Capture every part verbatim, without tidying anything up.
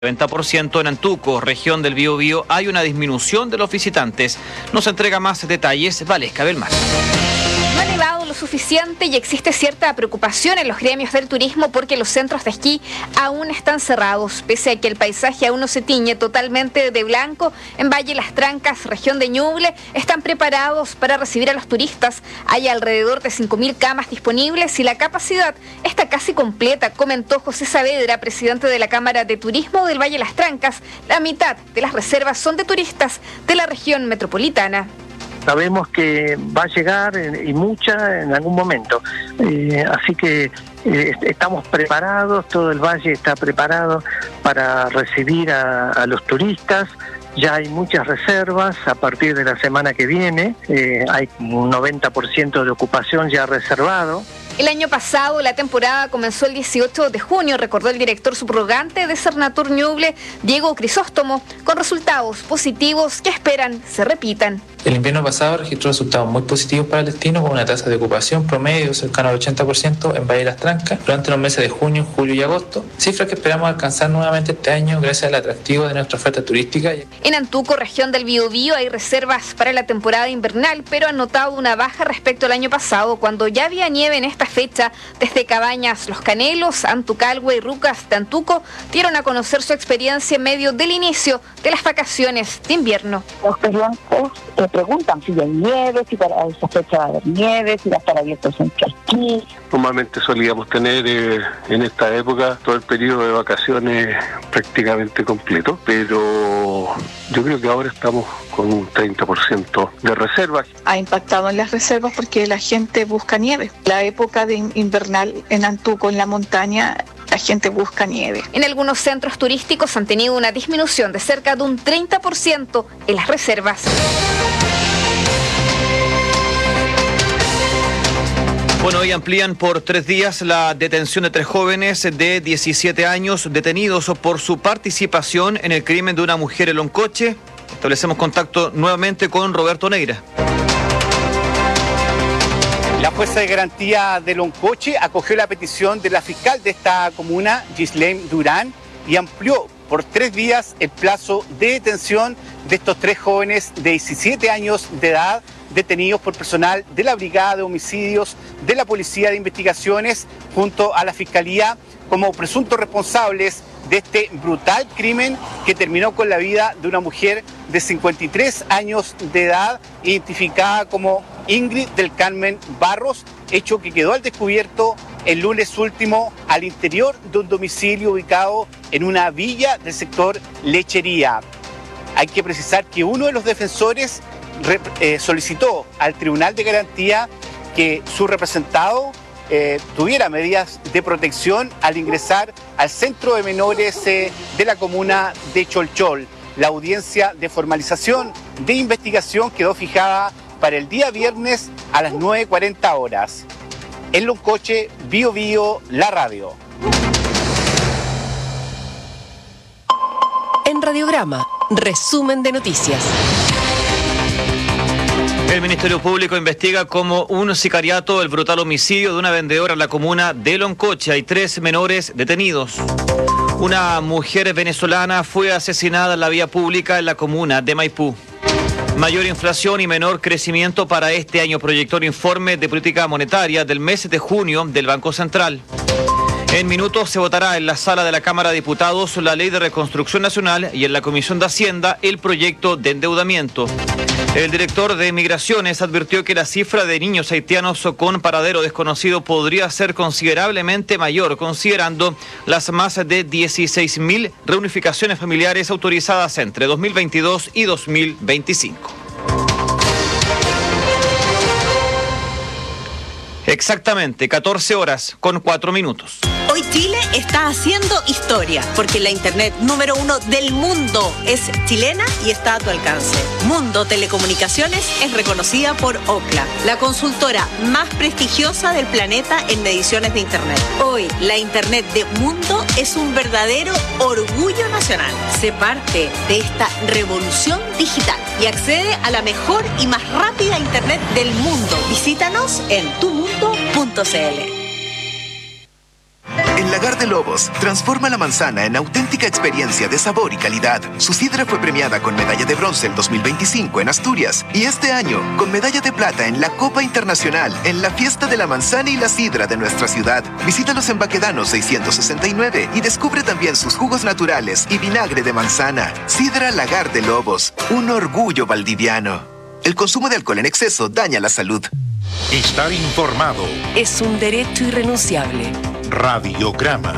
noventa por ciento en Antuco, región del Biobío, hay una disminución de los visitantes. Nos entrega más detalles Valesca Belmar. No ha nevado lo suficiente y existe cierta preocupación en los gremios del turismo porque los centros de esquí aún están cerrados. Pese a que el paisaje aún no se tiñe totalmente de blanco, en Valle Las Trancas, región de Ñuble, están preparados para recibir a los turistas. Hay alrededor de cinco mil camas disponibles y la capacidad está casi completa, comentó José Saavedra, presidente de la Cámara de Turismo del Valle Las Trancas. La mitad de las reservas son de turistas de la región metropolitana. Sabemos que va a llegar y mucha en algún momento, eh, así que eh, estamos preparados, todo el valle está preparado para recibir a, a los turistas. Ya hay muchas reservas a partir de la semana que viene, eh, hay un noventa por ciento de ocupación ya reservado. El año pasado la temporada comenzó el dieciocho de junio, recordó el director subrogante de Cernatur Ñuble, Diego Crisóstomo, con resultados positivos que esperan se repitan. El invierno pasado registró resultados muy positivos para el destino, con una tasa de ocupación promedio cercana al ochenta por ciento en Valle Las Trancas durante los meses de junio, julio y agosto, cifras que esperamos alcanzar nuevamente este año gracias al atractivo de nuestra oferta turística. En Antuco, región del Biobío, hay reservas para la temporada invernal, pero han notado una baja respecto al año pasado, cuando ya había nieve en esta fecha. Desde Cabañas, Los Canelos, Antucalgua y Rucas de Antuco dieron a conocer su experiencia en medio del inicio de las vacaciones de invierno. Los clientes eh, preguntan si hay nieve, si para esa fecha va a haber nieve, si va a estar abierto el centro de esquí. Normalmente solíamos tener eh, en esta época todo el periodo de vacaciones prácticamente completo, pero yo creo que ahora estamos con un treinta por ciento de reservas. Ha impactado en las reservas porque la gente busca nieve. La época de invernal en Antuco, en la montaña, la gente busca nieve. En algunos centros turísticos han tenido una disminución de cerca de un treinta por ciento en las reservas. Bueno, hoy amplían por tres días la detención de tres jóvenes de diecisiete años detenidos por su participación en el crimen de una mujer en Loncoche. Establecemos contacto nuevamente con Roberto Neira. La jueza de garantía de Loncoche acogió la petición de la fiscal de esta comuna, Gislaine Durán, y amplió por tres días el plazo de detención de estos tres jóvenes de diecisiete años de edad detenidos por personal de la Brigada de Homicidios de la Policía de Investigaciones junto a la Fiscalía como presuntos responsables de este brutal crimen que terminó con la vida de una mujer de cincuenta y tres años de edad, identificada como Ingrid del Carmen Barros, hecho que quedó al descubierto el lunes último al interior de un domicilio ubicado en una villa del sector Lechería. Hay que precisar que uno de los defensores eh, solicitó al Tribunal de Garantía que su representado eh, tuviera medidas de protección al ingresar al centro de menores eh, de la comuna de Cholchol. La audiencia de formalización de investigación quedó fijada para el día viernes a las nueve cuarenta horas. En Loncoche, Bio Bio, la radio. En Radiograma, resumen de noticias. El Ministerio Público investiga como un sicariato el brutal homicidio de una vendedora en la comuna de Loncoche. Hay tres menores detenidos. Una mujer venezolana fue asesinada en la vía pública en la comuna de Maipú. Mayor inflación y menor crecimiento para este año, proyectó el informe de política monetaria del mes de junio del Banco Central. En minutos se votará en la sala de la Cámara de Diputados la Ley de Reconstrucción Nacional y en la Comisión de Hacienda el proyecto de endeudamiento. El director de Migraciones advirtió que la cifra de niños haitianos con paradero desconocido podría ser considerablemente mayor, considerando las más de dieciséis mil reunificaciones familiares autorizadas entre dos mil veintidós y dos mil veinticinco. Exactamente, catorce horas con cuatro minutos. Hoy Chile está haciendo historia, porque la internet número uno del mundo es chilena y está a tu alcance. Mundo Telecomunicaciones es reconocida por Ookla, la consultora más prestigiosa del planeta en mediciones de internet. Hoy, la internet de Mundo es un verdadero orgullo nacional. Sé parte de esta revolución digital y accede a la mejor y más rápida internet del mundo. Visítanos en tu mundo punto c l. En El Lagar de Lobos transforma la manzana en auténtica experiencia de sabor y calidad. Su sidra fue premiada con medalla de bronce en dos mil veinticinco en Asturias y este año con medalla de plata en la Copa Internacional en la Fiesta de la Manzana y la Sidra de nuestra ciudad. Visítalos en Baquedano seiscientos sesenta y nueve y descubre también sus jugos naturales y vinagre de manzana. Sidra Lagar de Lobos, un orgullo valdiviano. El consumo de alcohol en exceso daña la salud. Estar informado es un derecho irrenunciable. Radiograma.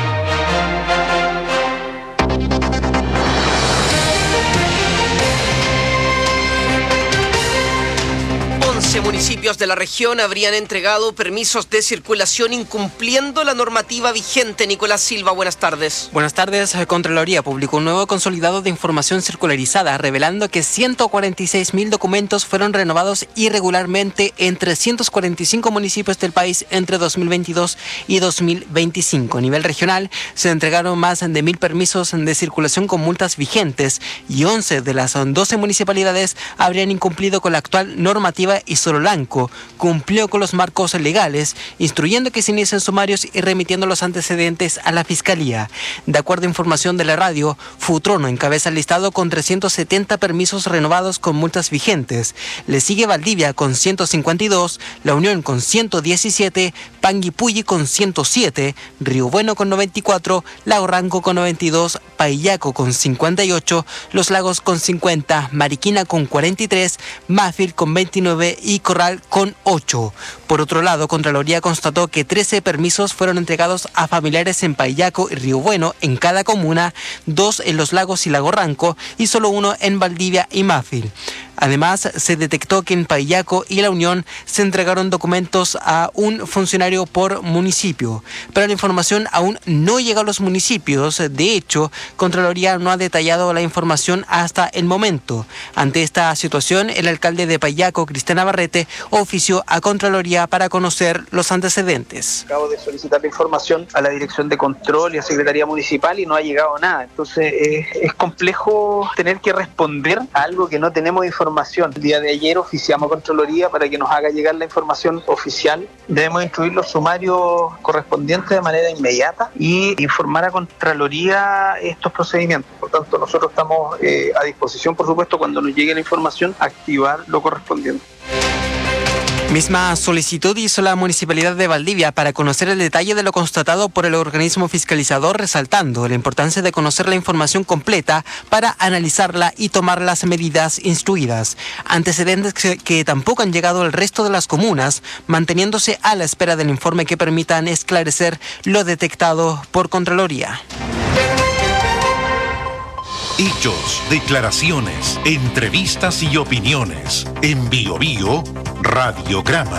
once municipios de la región habrían entregado permisos de circulación incumpliendo la normativa vigente. Nicolás Silva, buenas tardes. Buenas tardes. Contraloría publicó un nuevo consolidado de información circularizada revelando que ciento cuarenta y seis mil documentos fueron renovados irregularmente en trescientos cuarenta y cinco municipios del país entre dos mil veintidós y dos mil veinticinco. A nivel regional se entregaron más de mil permisos de circulación con multas vigentes y once de las doce municipalidades habrían incumplido con la actual normativa y solo Lanco cumplió con los marcos legales, instruyendo que se inicien sumarios y remitiendo los antecedentes a la Fiscalía. De acuerdo a información de la radio, Futrono encabeza el listado con trescientos setenta permisos renovados con multas vigentes. Le sigue Valdivia con ciento cincuenta y dos, La Unión con ciento diecisiete, Panguipulli con ciento siete, Río Bueno con noventa y cuatro, Lago Ranco con noventa y dos, Paillaco con cincuenta y ocho, Los Lagos con cincuenta, Mariquina con cuarenta y tres, Mafil con veintinueve y Corral con ocho. Por otro lado, Contraloría constató que trece permisos fueron entregados a familiares en Paillaco y Río Bueno en cada comuna, dos en Los Lagos y Lago Ranco y solo uno en Valdivia y Mafil. Además, se detectó que en Paillaco y La Unión se entregaron documentos a un funcionario por municipio, pero la información aún no llega a los municipios. De hecho, Contraloría no ha detallado la información hasta el momento. Ante esta situación, el alcalde de Paillaco, Cristian Navarrete, ofició a Contraloría para conocer los antecedentes. Acabo de solicitar la información a la Dirección de Control y a Secretaría Municipal y no ha llegado nada. Entonces, eh, es complejo tener que responder a algo que no tenemos información. El día de ayer oficiamos a Contraloría para que nos haga llegar la información oficial. Debemos instruir los sumarios correspondientes de manera inmediata y informar a Contraloría estos procedimientos. Por tanto, nosotros estamos eh, a disposición, por supuesto, cuando nos llegue la información, activar lo correspondiente. Misma solicitud hizo la Municipalidad de Valdivia para conocer el detalle de lo constatado por el organismo fiscalizador, resaltando la importancia de conocer la información completa para analizarla y tomar las medidas instruidas. Antecedentes que, que tampoco han llegado al resto de las comunas, manteniéndose a la espera del informe que permitan esclarecer lo detectado por Contraloría. Hechos, declaraciones, entrevistas y opiniones. En Bio Bio, Radiograma.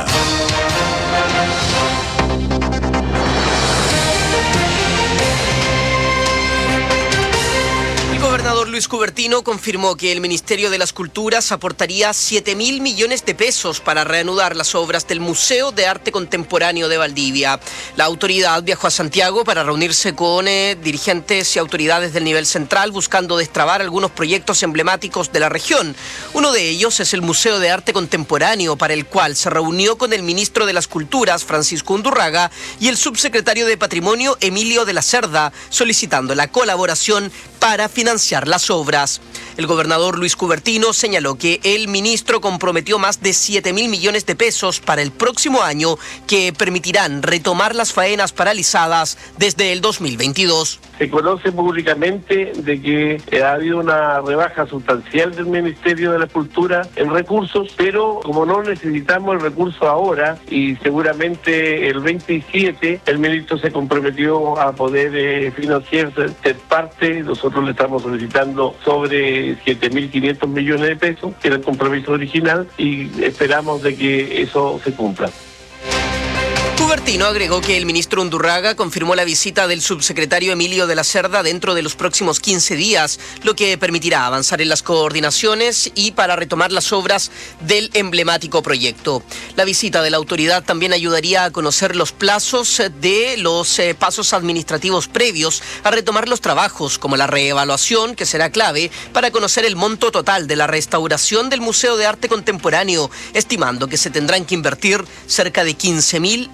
El gobernador Luis Cubertino confirmó que el Ministerio de las Culturas aportaría siete mil millones de pesos para reanudar las obras del Museo de Arte Contemporáneo de Valdivia. La autoridad viajó a Santiago para reunirse con eh, dirigentes y autoridades del nivel central buscando destrabar algunos proyectos emblemáticos de la región. Uno de ellos es el Museo de Arte Contemporáneo, para el cual se reunió con el ministro de las Culturas, Francisco Undurraga, y el subsecretario de Patrimonio, Emilio de la Cerda, solicitando la colaboración para financiar las obras. El gobernador Luis Cubertino señaló que el ministro comprometió más de siete mil millones de pesos para el próximo año que permitirán retomar las faenas paralizadas desde el dos mil veintidós. Se conoce públicamente de que ha habido una rebaja sustancial del Ministerio de la Cultura en recursos, pero como no necesitamos el recurso ahora y seguramente el veintisiete, el ministro se comprometió a poder eh, financiar ser parte. Nosotros le estamos solicitando sobre siete mil quinientos millones de pesos, que era el compromiso original, y esperamos de que eso se cumpla. Cubertino agregó que el ministro Undurraga confirmó la visita del subsecretario Emilio de la Cerda dentro de los próximos quince días, lo que permitirá avanzar en las coordinaciones y para retomar las obras del emblemático proyecto. La visita de la autoridad también ayudaría a conocer los plazos de los eh, pasos administrativos previos a retomar los trabajos, como la reevaluación, que será clave para conocer el monto total de la restauración del Museo de Arte Contemporáneo, estimando que se tendrán que invertir cerca de quince mil millones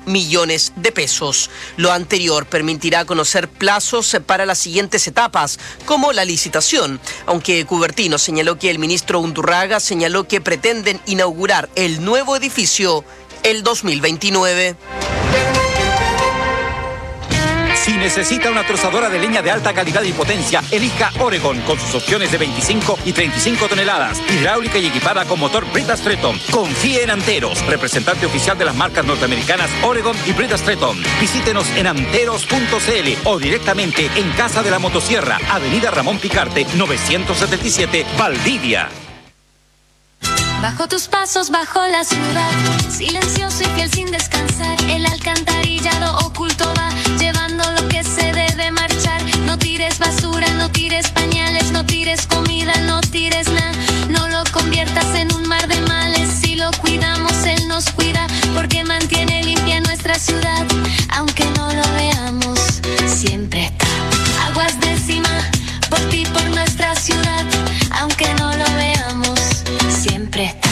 millones de pesos. Lo anterior permitirá conocer plazos para las siguientes etapas, como la licitación, aunque Cubertino señaló que el ministro Undurraga señaló que pretenden inaugurar el nuevo edificio el dos mil veintinueve. Si necesita una trozadora de leña de alta calidad y potencia, elija Oregon con sus opciones de veinticinco y treinta y cinco toneladas, hidráulica y equipada con motor Brita Stretton. Confíe en Anteros, representante oficial de las marcas norteamericanas Oregon y Brita Stretton. Visítenos en anteros punto c l o directamente en Casa de la Motosierra, Avenida Ramón Picarte, novecientos setenta y siete, Valdivia. Bajo tus pasos, bajo la ciudad, silencioso y fiel sin descansar, el alcantarillado oculto va llevando lo que se debe marchar. No tires basura, no tires pañales, no tires comida, no tires nada. No lo conviertas en un mar de males. Si lo cuidamos, él nos cuida, porque mantiene limpia nuestra ciudad. Aunque no lo veamos, siempre está. Aguas de Cima, por ti, por nuestra ciudad. Aunque no lo veamos, siempre está.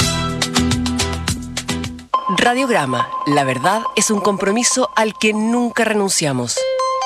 Radiograma, la verdad es un compromiso al que nunca renunciamos.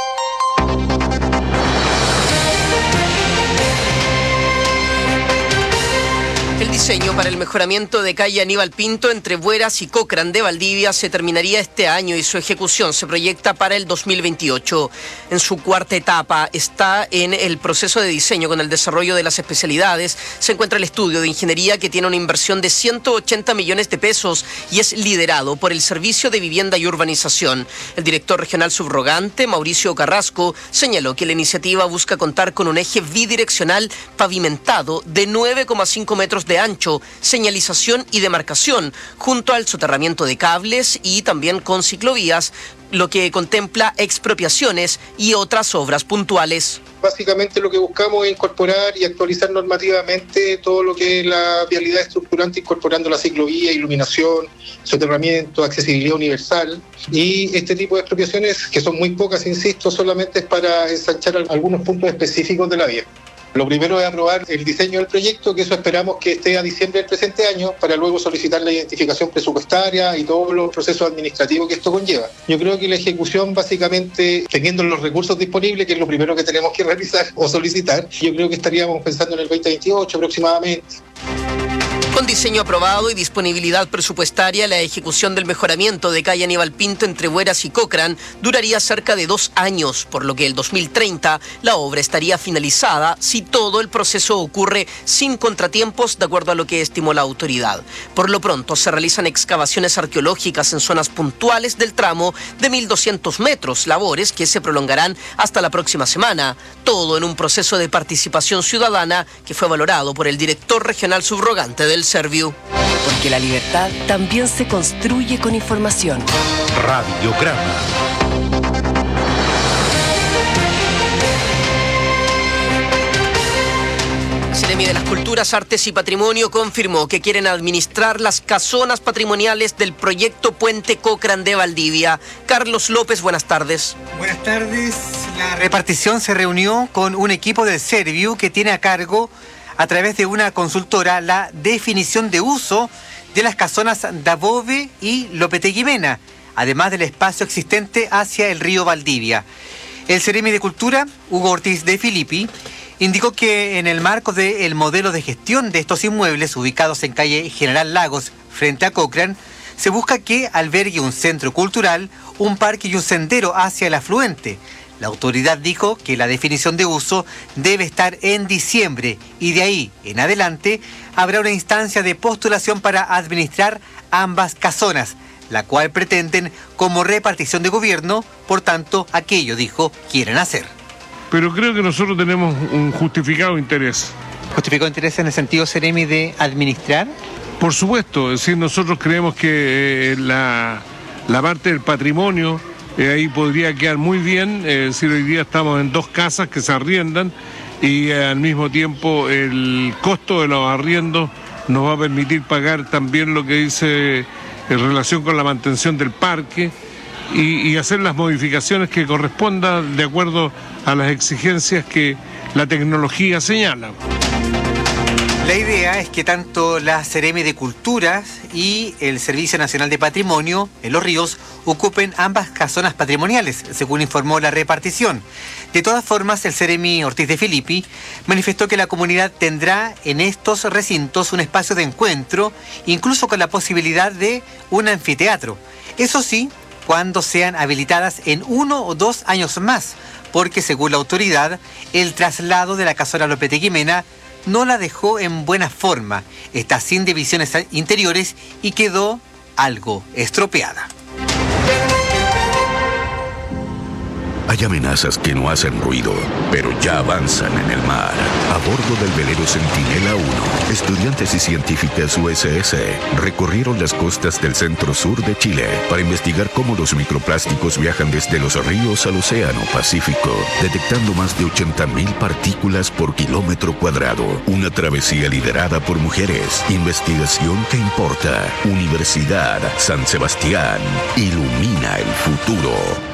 El diseño para el mejoramiento de calle Aníbal Pinto entre Bueras y Cochrane de Valdivia se terminaría este año y su ejecución se proyecta para el dos mil veintiocho. En su cuarta etapa está en el proceso de diseño con el desarrollo de las especialidades. Se encuentra el estudio de ingeniería que tiene una inversión de ciento ochenta millones de pesos y es liderado por el Servicio de Vivienda y Urbanización. El director regional subrogante, Mauricio Carrasco, señaló que la iniciativa busca contar con un eje bidireccional pavimentado de nueve coma cinco metros de ancho, señalización y demarcación, junto al soterramiento de cables y también con ciclovías, lo que contempla expropiaciones y otras obras puntuales. Básicamente lo que buscamos es incorporar y actualizar normativamente todo lo que es la vialidad estructurante, incorporando la ciclovía, iluminación, soterramiento, accesibilidad universal. Y este tipo de expropiaciones, que son muy pocas, insisto, solamente es para ensanchar algunos puntos específicos de la vía. Lo primero es aprobar el diseño del proyecto, que eso esperamos que esté a diciembre del presente año, para luego solicitar la identificación presupuestaria y todos los procesos administrativos que esto conlleva. Yo creo que la ejecución, básicamente, teniendo los recursos disponibles, que es lo primero que tenemos que realizar o solicitar, yo creo que estaríamos pensando en el veinte veintiocho aproximadamente. Con diseño aprobado y disponibilidad presupuestaria, la ejecución del mejoramiento de calle Aníbal Pinto entre Bueras y Cochrane duraría cerca de dos años, por lo que el dos mil treinta la obra estaría finalizada si todo el proceso ocurre sin contratiempos, de acuerdo a lo que estimó la autoridad. Por lo pronto, se realizan excavaciones arqueológicas en zonas puntuales del tramo de mil doscientos metros, labores que se prolongarán hasta la próxima semana. Todo en un proceso de participación ciudadana que fue valorado por el director regional subrogante del Serviu. Porque la libertad también se construye con información. Radiograma. La Seremi de las Culturas, Artes y Patrimonio confirmó que quieren administrar las casonas patrimoniales del proyecto Puente Cochrane de Valdivia. Carlos López, buenas tardes. Buenas tardes. La repartición se reunió con un equipo del Serviu que tiene a cargo, a través de una consultora, la definición de uso de las casonas Dabove y Lopetegui-Mena, además del espacio existente hacia el río Valdivia. El Seremi de Cultura, Hugo Ortiz de Filippi, indicó que en el marco del modelo de gestión de estos inmuebles ubicados en calle General Lagos, frente a Cochrane, se busca que albergue un centro cultural, un parque y un sendero hacia el afluente. La autoridad dijo que la definición de uso debe estar en diciembre y de ahí en adelante habrá una instancia de postulación para administrar ambas casonas, la cual pretenden como repartición de gobierno, por tanto, aquello, dijo, quieren hacer. Pero creo que nosotros tenemos un justificado interés. ¿Justificado interés en el sentido, Seremi, de administrar? Por supuesto, es decir, nosotros creemos que eh, la, la parte del patrimonio Eh, ahí podría quedar muy bien, eh, es decir, hoy día estamos en dos casas que se arriendan y eh, al mismo tiempo el costo de los arriendos nos va a permitir pagar también lo que dice en relación con la mantención del parque y, y hacer las modificaciones que correspondan de acuerdo a las exigencias que la tecnología señala. La idea es que tanto la Seremi de Culturas y el Servicio Nacional de Patrimonio en Los Ríos ocupen ambas casonas patrimoniales, según informó la repartición. De todas formas, el Seremi Ortiz de Filippi manifestó que la comunidad tendrá en estos recintos un espacio de encuentro, incluso con la posibilidad de un anfiteatro. Eso sí, cuando sean habilitadas en uno o dos años más, porque según la autoridad, el traslado de la casona Lopetegui Mena no la dejó en buena forma, está sin divisiones interiores y quedó algo estropeada. Hay amenazas que no hacen ruido, pero ya avanzan en el mar. A bordo del velero Centinela uno, estudiantes y científicas U S S recorrieron las costas del centro-sur de Chile para investigar cómo los microplásticos viajan desde los ríos al océano Pacífico, detectando más de ochenta mil partículas por kilómetro cuadrado. Una travesía liderada por mujeres. Investigación que importa. Universidad San Sebastián. Ilumina el futuro.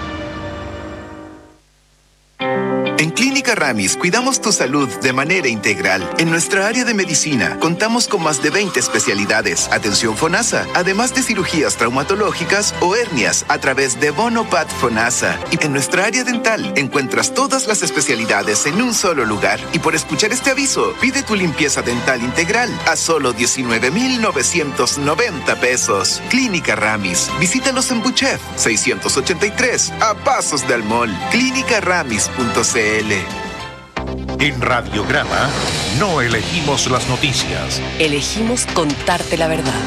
En Clínica Ramis cuidamos tu salud de manera integral. En nuestra área de medicina contamos con más de veinte especialidades, atención FONASA, además de cirugías traumatológicas o hernias a través de Bonopat FONASA. Y en nuestra área dental encuentras todas las especialidades en un solo lugar. Y por escuchar este aviso, pide tu limpieza dental integral a solo diecinueve mil novecientos noventa pesos. Clínica Ramis. Visítalos en Buchef seiscientos ochenta y tres, a pasos del mall. clínica ramis punto c l. En Radiograma no elegimos las noticias. Elegimos contarte la verdad.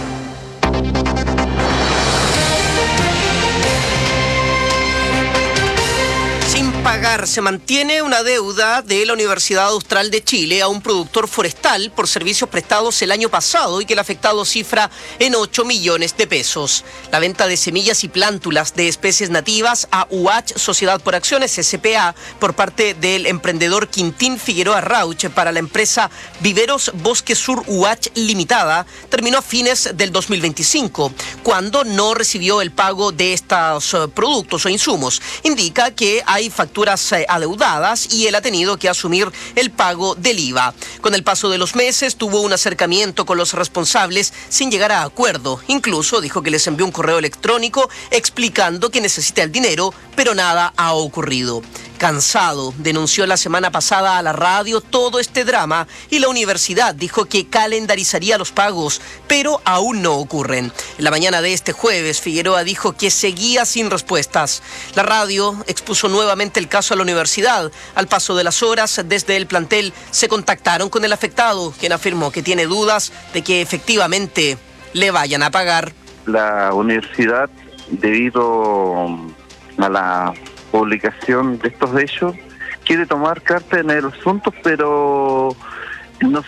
Pagar. Se mantiene una deuda de la Universidad Austral de Chile a un productor forestal por servicios prestados el año pasado y que el afectado cifra en ocho millones de pesos. La venta de semillas y plántulas de especies nativas a U H Sociedad por Acciones, S P A, por parte del emprendedor Quintín Figueroa Rauch para la empresa Viveros Bosque Sur U H Limitada terminó a fines del dos mil veinticinco, cuando no recibió el pago de estos productos o insumos. Indica que hay facturas adeudadas y él ha tenido que asumir el pago del I V A. Con el paso de los meses tuvo un acercamiento con los responsables sin llegar a acuerdo. Incluso dijo que les envió un correo electrónico explicando que necesita el dinero, pero nada ha ocurrido. Cansado, denunció la semana pasada a la radio todo este drama y la universidad dijo que calendarizaría los pagos, pero aún no ocurren. En la mañana de este jueves, Figueroa dijo que seguía sin respuestas. La radio expuso nuevamente el caso a la universidad. Al paso de las horas, desde el plantel se contactaron con el afectado, quien afirmó que tiene dudas de que efectivamente le vayan a pagar. La universidad, debido a la publicación de estos hechos, quiere tomar carta en el asunto, pero no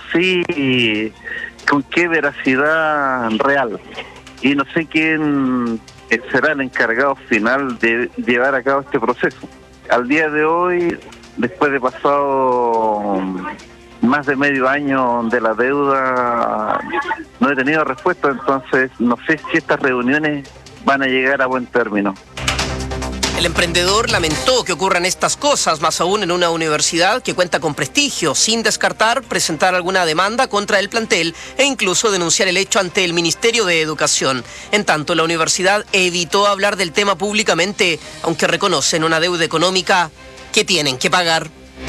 sé con qué veracidad real y no sé quién será el encargado final de llevar a cabo este proceso. Al día de hoy, después de pasado más de medio año de la deuda, no he tenido respuesta, entonces no sé si estas reuniones van a llegar a buen término. El emprendedor lamentó que ocurran estas cosas, más aún en una universidad que cuenta con prestigio, sin descartar presentar alguna demanda contra el plantel e incluso denunciar el hecho ante el Ministerio de Educación. En tanto, la universidad evitó hablar del tema públicamente, aunque reconocen una deuda económica que tienen que pagar.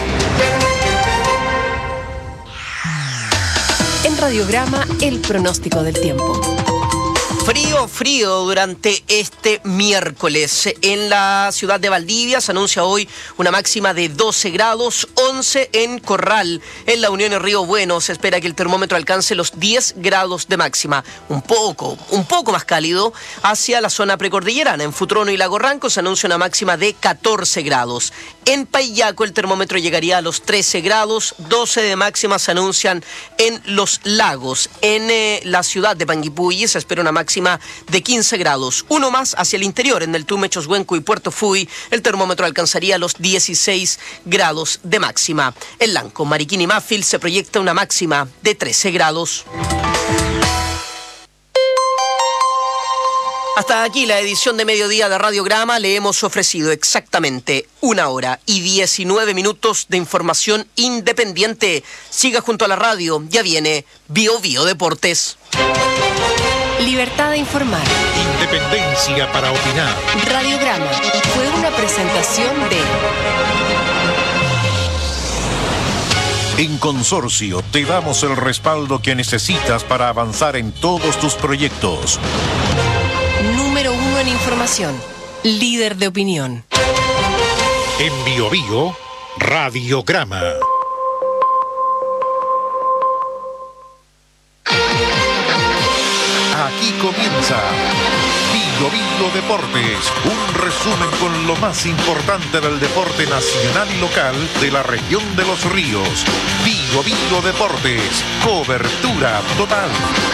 En Radiograma, el pronóstico del tiempo. Frío, frío durante este miércoles. En la ciudad de Valdivia se anuncia hoy una máxima de doce grados, once en Corral. En la Unión y Río Bueno se espera que el termómetro alcance los diez grados de máxima. Un poco, un poco más cálido hacia la zona precordillerana. En Futrono y Lago Ranco se anuncia una máxima de catorce grados. En Paillaco el termómetro llegaría a los trece grados, doce de máxima se anuncian en Los Lagos. En eh, la ciudad de Panguipulli se espera una máxima de quince grados. Uno más hacia el interior, en el Tume, Choshuenco y Puerto Fui, el termómetro alcanzaría los dieciséis grados de máxima. En Lanco, Mariquín y Mafil se proyecta una máxima de trece grados. Hasta aquí la edición de mediodía de Radiograma. Le hemos ofrecido exactamente una hora y diecinueve minutos de información independiente. Siga junto a la radio, ya viene Bio Bio Deportes. Libertad de informar. Independencia para opinar. Radiograma fue una presentación de... En Consorcio te damos el respaldo que necesitas para avanzar en todos tus proyectos. Número uno en información. Líder de opinión. En Bio Bio, Radiograma. Aquí comienza Bio Bio Deportes, un resumen con lo más importante del deporte nacional y local de la región de Los Ríos. Bio Bio Deportes, cobertura total.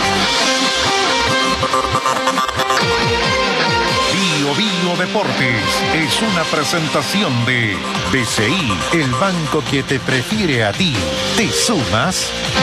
Bio Bio Deportes es una presentación de B C I, el banco que te prefiere a ti. ¿Te sumas?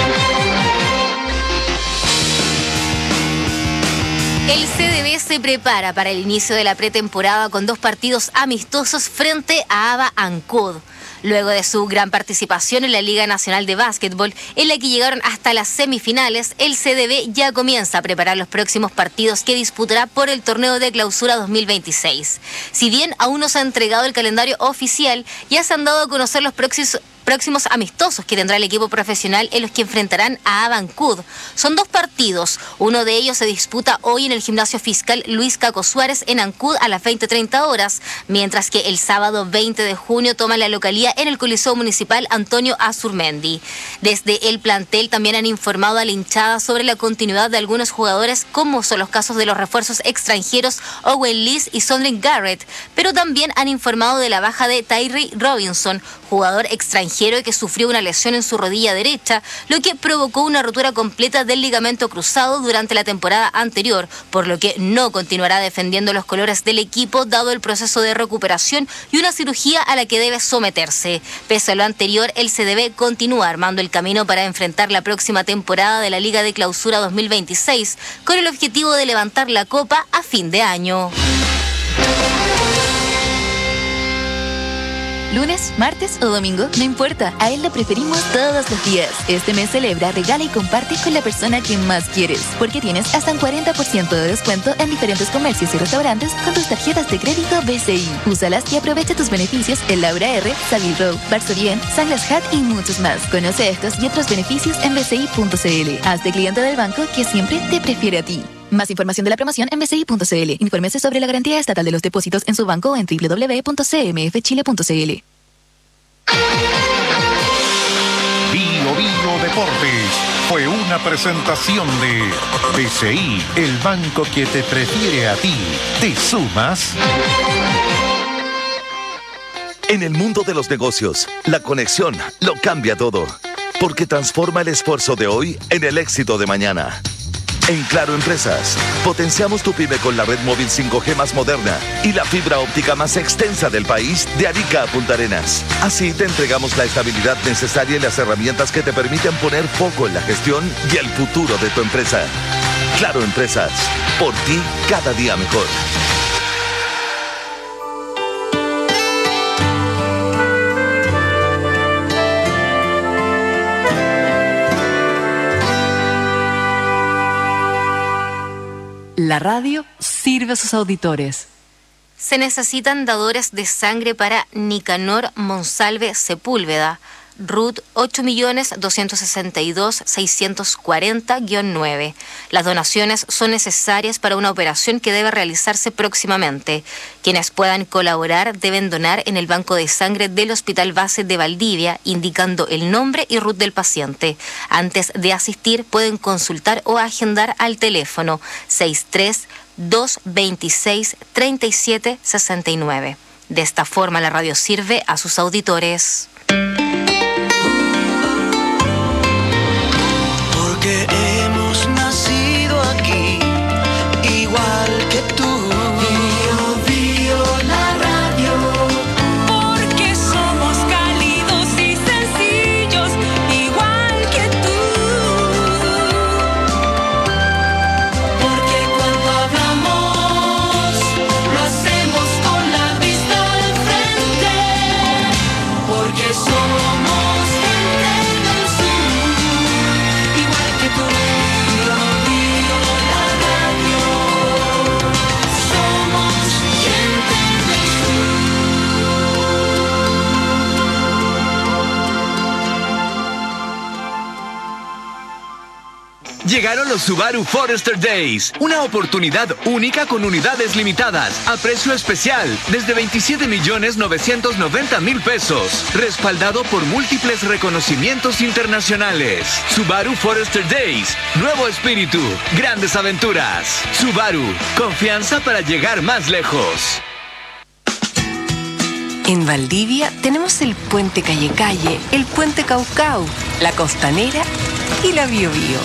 El C D B se prepara para el inicio de la pretemporada con dos partidos amistosos frente a ABA Ancud. Luego de su gran participación en la Liga Nacional de Básquetbol, en la que llegaron hasta las semifinales, el C D B ya comienza a preparar los próximos partidos que disputará por el torneo de clausura dos mil veintiséis. Si bien aún no se ha entregado el calendario oficial, ya se han dado a conocer los próximos próximos amistosos que tendrá el equipo profesional en los que enfrentarán a ABA Ancud. Son dos partidos. Uno de ellos se disputa hoy en el gimnasio fiscal Luis Caco Suárez en Ancud a las veinte treinta horas, mientras que el sábado veinte de junio toma la localía en el Coliseo Municipal Antonio Azurmendi. Desde el plantel también han informado a la hinchada sobre la continuidad de algunos jugadores, como son los casos de los refuerzos extranjeros Owen Lees y Sondrin Garrett, pero también han informado de la baja de Tyree Robinson, jugador extranjero que sufrió una lesión en su rodilla derecha, lo que provocó una rotura completa del ligamento cruzado durante la temporada anterior, por lo que no continuará defendiendo los colores del equipo dado el proceso de recuperación y una cirugía a la que debe someterse. Pese a lo anterior, el C D B continúa armando el camino para enfrentar la próxima temporada de la Liga de Clausura dos mil veintiséis, con el objetivo de levantar la copa a fin de año. Lunes, martes o domingo, no importa, a él le preferimos todos los días. Este mes celebra, regala y comparte con la persona que más quieres, porque tienes hasta un cuarenta por ciento de descuento en diferentes comercios y restaurantes con tus tarjetas de crédito B C I. Úsalas y aprovecha tus beneficios en Laura R, Savile Row, Varsovien, Sanglas Hat y muchos más. Conoce estos y otros beneficios en b c i punto c l. Hazte cliente del banco que siempre te prefiere a ti. Más información de la promoción en b c i punto c l. Infórmese sobre la garantía estatal de los depósitos en su banco en w w w punto c m f chile punto c l. Bio Bio Deportes fue una presentación de B C I, el banco que te prefiere a ti. ¿Te sumas? En el mundo de los negocios, la conexión lo cambia todo, porque transforma el esfuerzo de hoy en el éxito de mañana. En Claro Empresas, potenciamos tu pyme con la red móvil cinco G más moderna y la fibra óptica más extensa del país de Arica a Punta Arenas. Así te entregamos la estabilidad necesaria y las herramientas que te permiten poner foco en la gestión y el futuro de tu empresa. Claro Empresas, por ti cada día mejor. La radio sirve a sus auditores. Se necesitan dadores de sangre para Nicanor Monsalve Sepúlveda, R U T ocho millones doscientos sesenta y dos mil seiscientos cuarenta guión nueve. Las donaciones son necesarias para una operación que debe realizarse próximamente. Quienes puedan colaborar deben donar en el banco de sangre del Hospital Base de Valdivia, indicando el nombre y R U T del paciente. Antes de asistir pueden consultar o agendar al teléfono seis tres dos veintiséis treinta y siete sesenta y nueve. De esta forma la radio sirve a sus auditores. Porque hemos nacido aquí, igual que tú. Bio, bio, la radio. Porque somos cálidos y sencillos, igual que tú. Porque cuando hablamos Llegaron los Subaru Forester Days, una oportunidad única con unidades limitadas, a precio especial, desde veintisiete millones novecientos noventa mil pesos, respaldado por múltiples reconocimientos internacionales. Subaru Forester Days, nuevo espíritu, grandes aventuras. Subaru, confianza para llegar más lejos. En Valdivia tenemos el puente Calle Calle, el puente Caucau, la Costanera y la Biobío.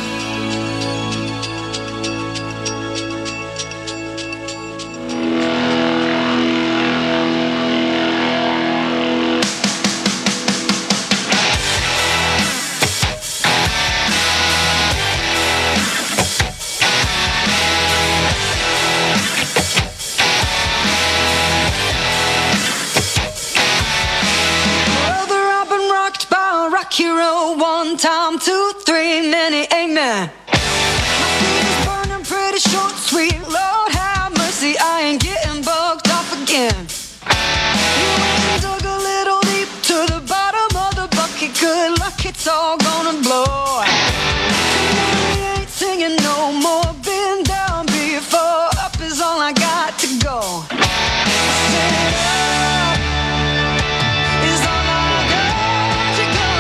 Hero, one time, two, three, many amen. My feet is burning pretty short, sweet Lord have mercy, I ain't getting bugged off again. You went and dug a little deep to the bottom of the bucket, good luck, it's all gonna blow. I ain't singing no more, been down before, up is all I got to go. Stand up is all I got to go.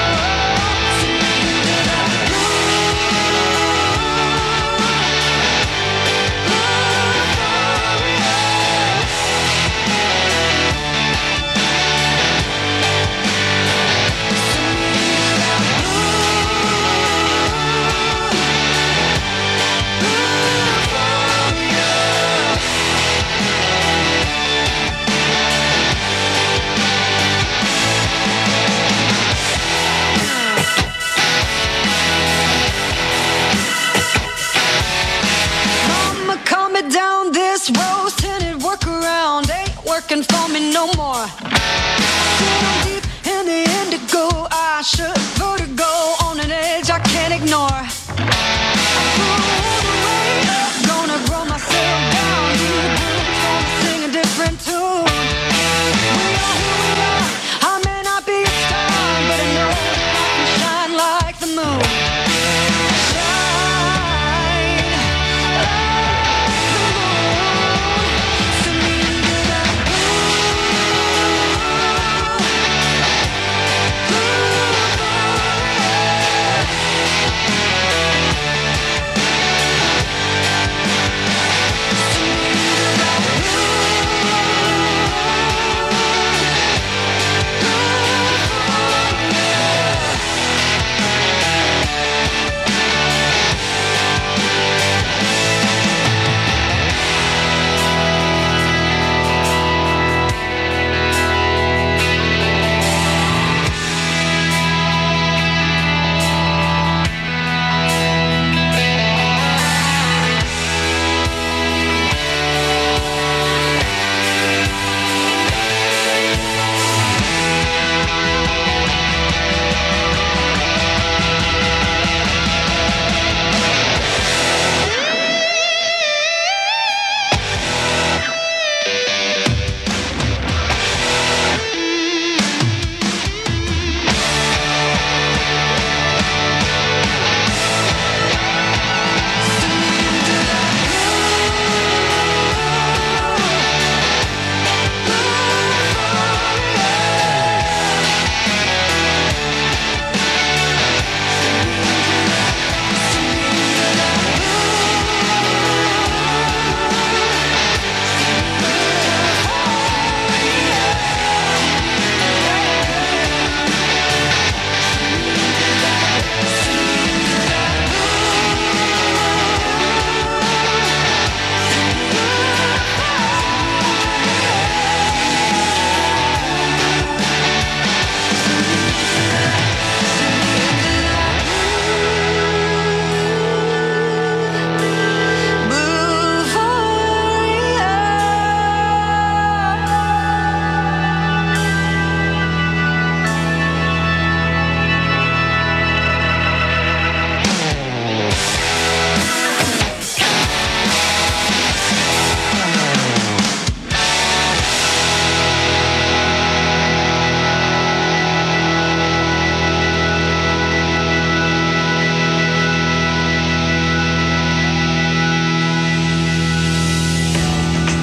Down this rose tinted workaround ain't working for me no more. Sitting deep in the indigo, I should vertigo on an edge I can't ignore. I'm gonna grow myself down, gonna sing a different tune. We are who we are. I may not be a star, but I know I can shine like the moon.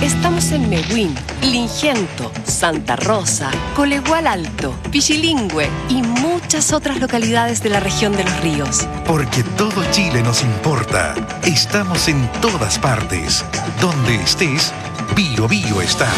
Estamos en Mewin, Lingento, Santa Rosa, Colegual Alto, Pichilingüe y muchas otras localidades de la región de los ríos. Porque todo Chile nos importa. Estamos en todas partes. Donde estés, Bio Bio está.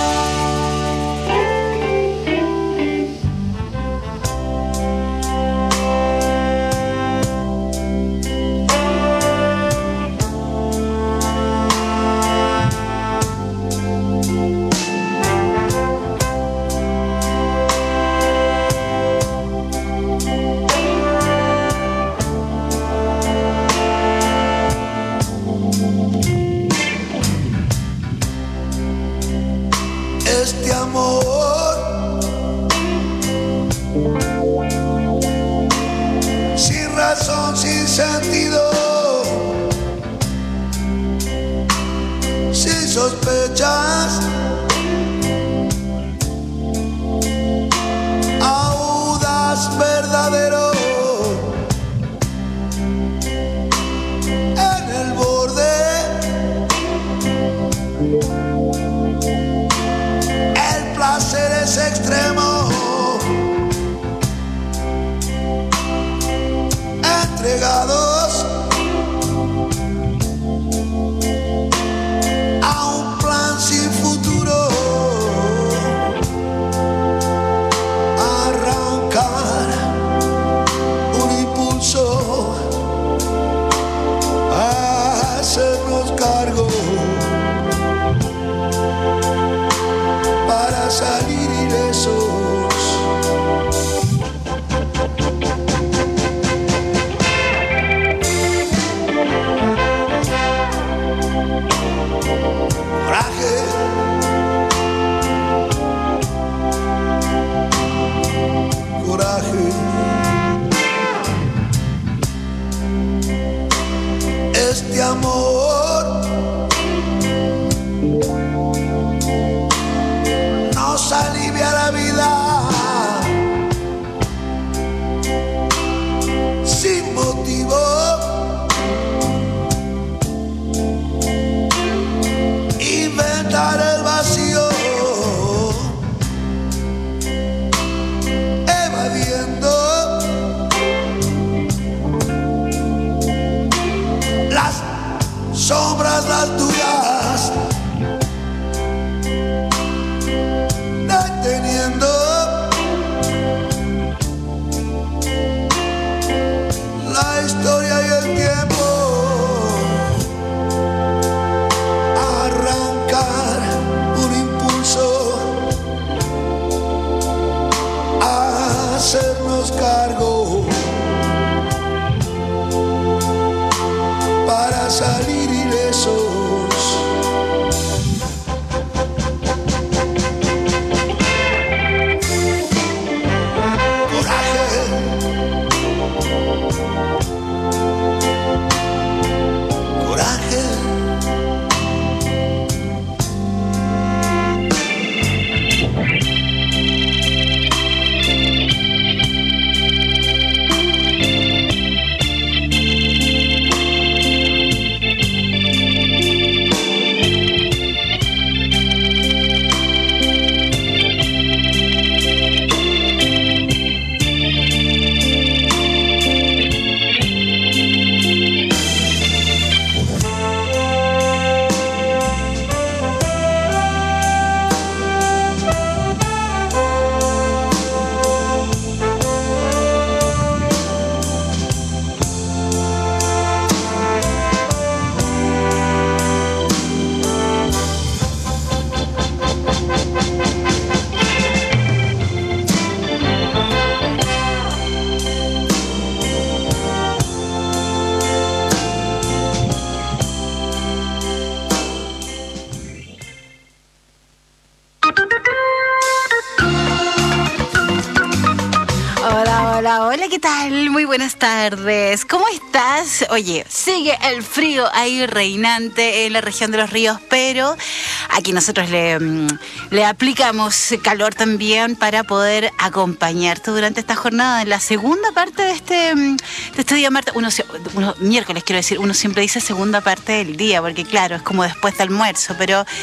Hola, ¿qué tal? Muy buenas tardes. ¿Cómo estás? Oye, sigue el frío ahí reinante en la región de los ríos, pero aquí nosotros le, le aplicamos calor también para poder acompañarte durante esta jornada. En la segunda parte de este, de este día martes, uno, uno, miércoles quiero decir, uno siempre dice segunda parte del día, porque claro, es como después de almuerzo, pero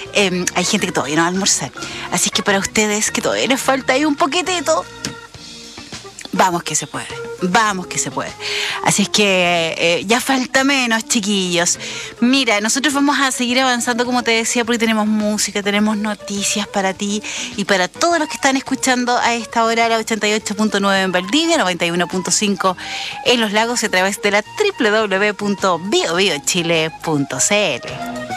eh, hay gente que todavía no va a almorzar. Así que para ustedes que todavía les falta ahí un poquitito, vamos que se puede, vamos que se puede. Así es que eh, ya falta menos, chiquillos. Mira, nosotros vamos a seguir avanzando, como te decía, porque tenemos música, tenemos noticias para ti y para todos los que están escuchando a esta hora, la ochenta y ocho punto nueve en Valdivia, noventa y uno punto cinco en Los Lagos, a través de la doble u doble u doble u punto bio bio chile punto c l.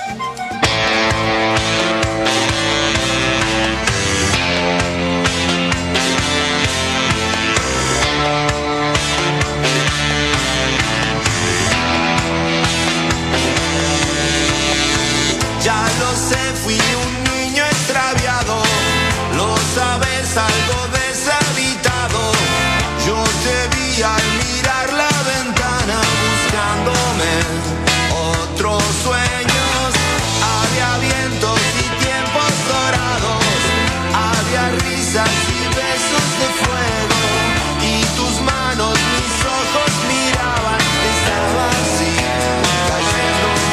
Ya lo sé, fui un niño extraviado, lo sabes, algo deshabitado. Yo te vi al mirar la ventana buscándome otros sueños. Había vientos y tiempos dorados, había risas y besos de fuego, y tus manos mis ojos miraban, estaba así, cayéndome.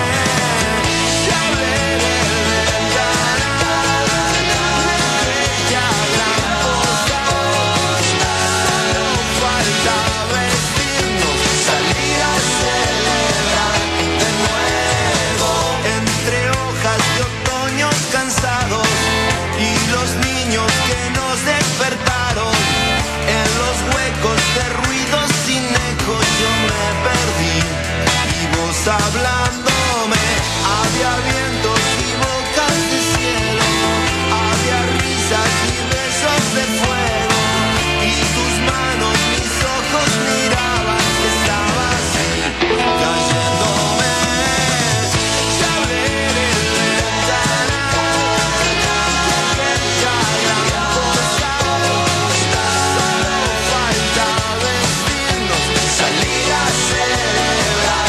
Hablándome, había vientos y bocas de cielo, había risas y besos de fuego, y tus manos mis ojos miraban, estaba así, cayéndome. Ya veré ventana, aquella gran cosa, solo falta vestirnos, salir a celebrar.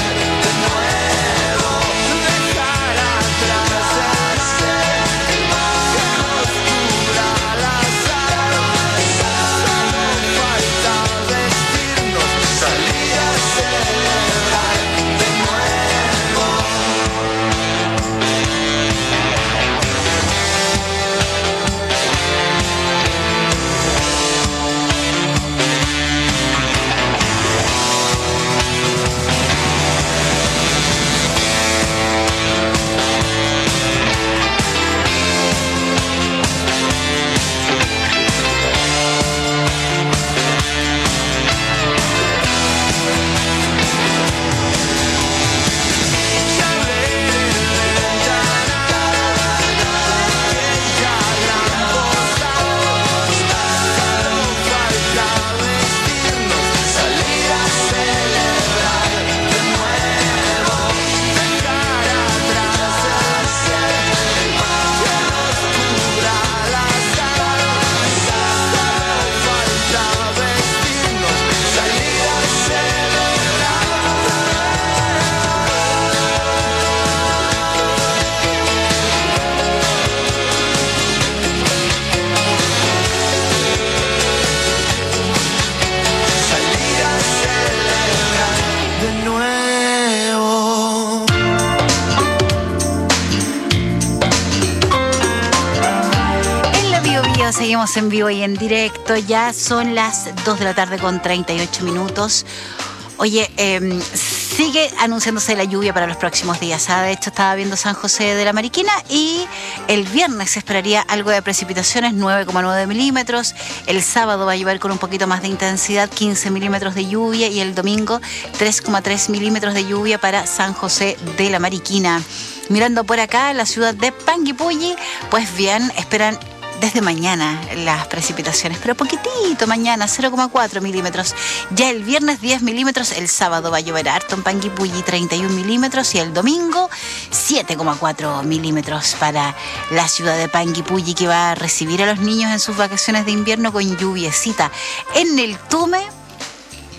Seguimos en vivo y en directo. Ya son las dos de la tarde con treinta y ocho minutos. Oye, eh, sigue anunciándose la lluvia para los próximos días, ¿ah? De hecho, estaba viendo San José de la Mariquina y el viernes se esperaría algo de precipitaciones, nueve coma nueve milímetros. El sábado va a llover con un poquito más de intensidad, quince milímetros de lluvia, y el domingo tres coma tres milímetros de lluvia para San José de la Mariquina. Mirando por acá, la ciudad de Panguipulli, pues bien, esperan desde mañana las precipitaciones, pero poquitito mañana, cero coma cuatro milímetros. Ya el viernes diez milímetros, el sábado va a llover harto en Panguipulli, treinta y un milímetros, y el domingo siete coma cuatro milímetros para la ciudad de Panguipulli, que va a recibir a los niños en sus vacaciones de invierno con lluviecita. En el Tume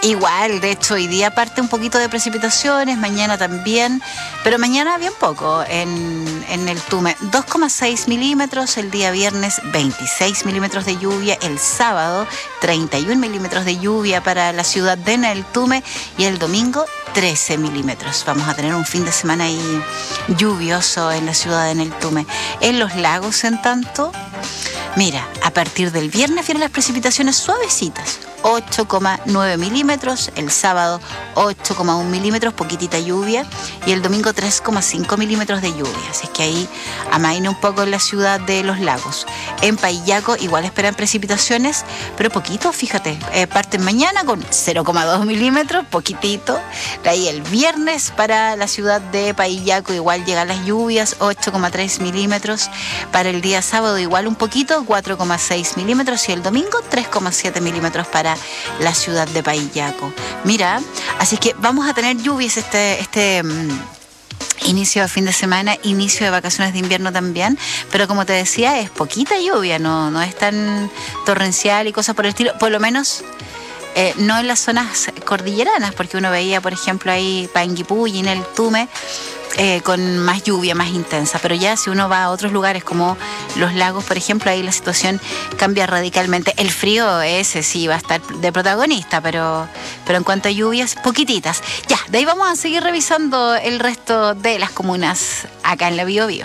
Igual, de hecho, hoy día parte un poquito de precipitaciones, mañana también, pero mañana bien poco en, en el Tume. dos coma seis milímetros, el día viernes veintiséis milímetros de lluvia, el sábado treinta y un milímetros de lluvia para la ciudad de El Tume y el domingo trece milímetros. Vamos a tener un fin de semana ahí lluvioso en la ciudad de El Tume. En los lagos, en tanto, mira, a partir del viernes vienen las precipitaciones suavecitas. ocho coma nueve milímetros, el sábado ocho coma uno milímetros, poquitita lluvia, y el domingo tres coma cinco milímetros de lluvia. Así que ahí amaina un poco en la ciudad de los lagos. En Paillaco igual esperan precipitaciones, pero poquito, fíjate, eh, parten mañana con cero coma dos milímetros, poquitito. De ahí el viernes para la ciudad de Paillaco igual llegan las lluvias, ocho coma tres milímetros. Para el día sábado igual un poquito, cuatro coma seis milímetros, y el domingo tres coma siete milímetros para la ciudad de Paillaco. Mira, así que vamos a tener lluvias este, este um, inicio de fin de semana, inicio de vacaciones de invierno también, pero como te decía, es poquita lluvia, no, no es tan torrencial y cosas por el estilo, por lo menos eh, no en las zonas cordilleranas, porque uno veía, por ejemplo, ahí Panguipulli, en el Tume, Eh, con más lluvia, más intensa, pero ya si uno va a otros lugares como los lagos, por ejemplo, ahí la situación cambia radicalmente. El frío ese sí va a estar de protagonista, pero, pero en cuanto a lluvias, poquititas. Ya, de ahí vamos a seguir revisando el resto de las comunas acá en la Bío Bío.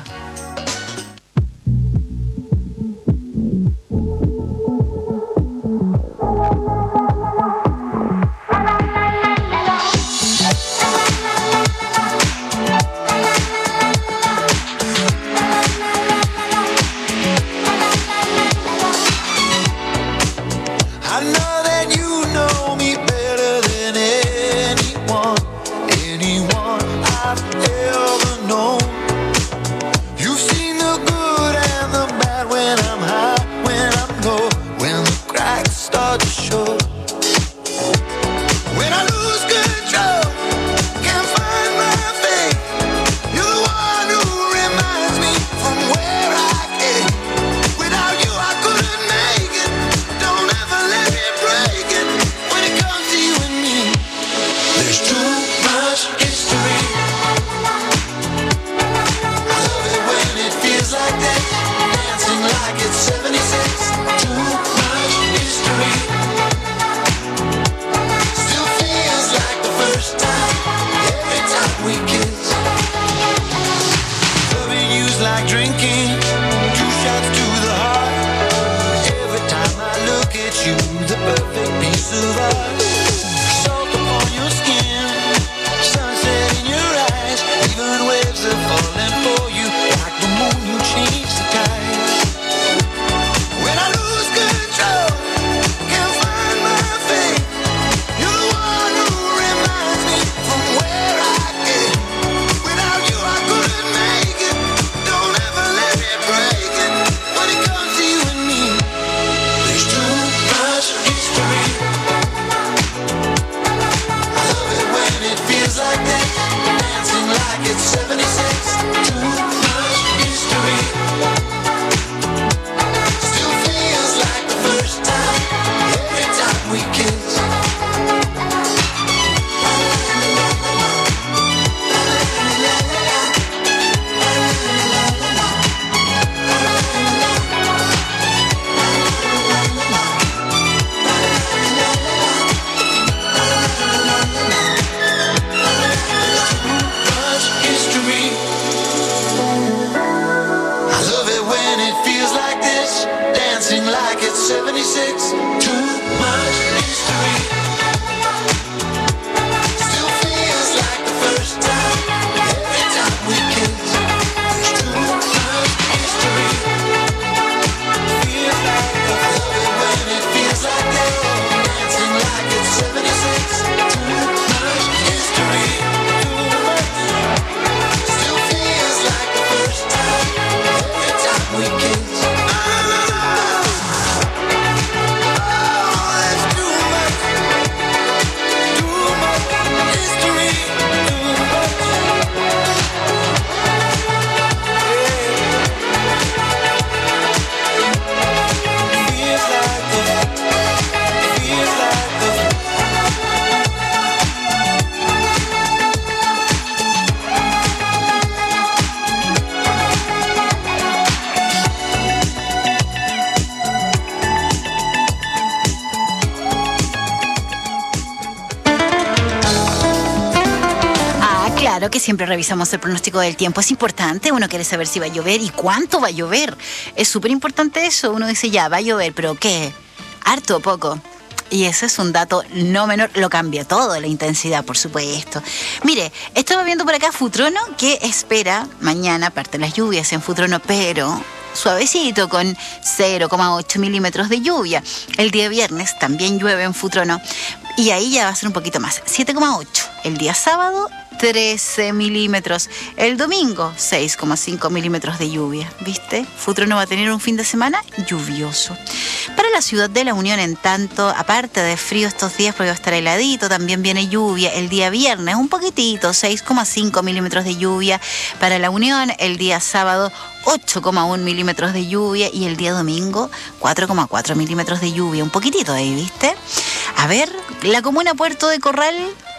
Claro que siempre revisamos el pronóstico del tiempo. Es importante, uno quiere saber si va a llover y cuánto va a llover. Es súper importante eso. Uno dice, ya, va a llover, pero ¿qué? ¿Harto o poco? Y ese es un dato no menor, lo cambia todo, la intensidad, por supuesto. Mire, estaba viendo por acá Futrono, que espera mañana, parten las lluvias en Futrono, pero suavecito, con cero coma ocho milímetros de lluvia. El día viernes también llueve en Futrono, y ahí ya va a ser un poquito más, siete coma ocho. El día sábado, trece milímetros. El domingo, seis coma cinco milímetros de lluvia. ¿Viste? Futrono va a tener un fin de semana lluvioso. Para la ciudad de La Unión, en tanto, aparte de frío estos días porque va a estar heladito, también viene lluvia. El día viernes, un poquitito, seis coma cinco milímetros de lluvia. Para La Unión, el día sábado, ocho coma uno milímetros de lluvia. Y el día domingo, cuatro coma cuatro milímetros de lluvia. Un poquitito ahí, ¿viste? A ver, la comuna Puerto de Corral...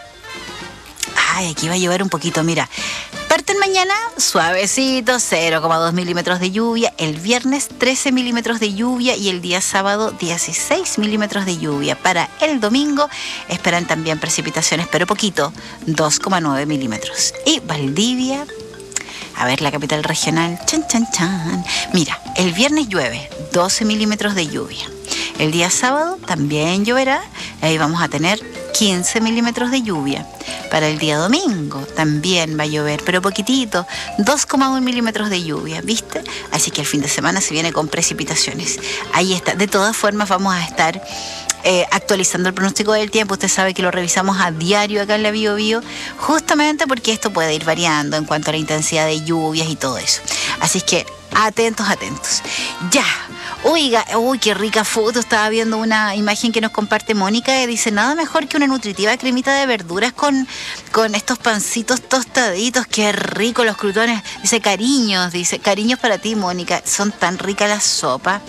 Ay, aquí va a llover un poquito, mira. Parten mañana, suavecito, cero coma dos milímetros de lluvia. El viernes, trece milímetros de lluvia. Y el día sábado, dieciséis milímetros de lluvia. Para el domingo, esperan también precipitaciones, pero poquito, dos coma nueve milímetros. Y Valdivia, a ver, la capital regional, chan, chan, chan. Mira, el viernes llueve, doce milímetros de lluvia. El día sábado también lloverá, ahí vamos a tener quince milímetros de lluvia. Para el día domingo también va a llover, pero poquitito, dos coma uno milímetros de lluvia, ¿viste? Así que el fin de semana se viene con precipitaciones. Ahí está. De todas formas vamos a estar eh, actualizando el pronóstico del tiempo. Usted sabe que lo revisamos a diario acá en la Bio Bio, justamente porque esto puede ir variando en cuanto a la intensidad de lluvias y todo eso. Así que atentos, atentos. Ya. Oiga, uy, qué rica foto. Estaba viendo una imagen que nos comparte Mónica y dice, nada mejor que una nutritiva cremita de verduras con, con estos pancitos tostaditos. Qué rico los crutones. Dice, cariños, dice, cariños para ti, Mónica. Son tan ricas las sopas.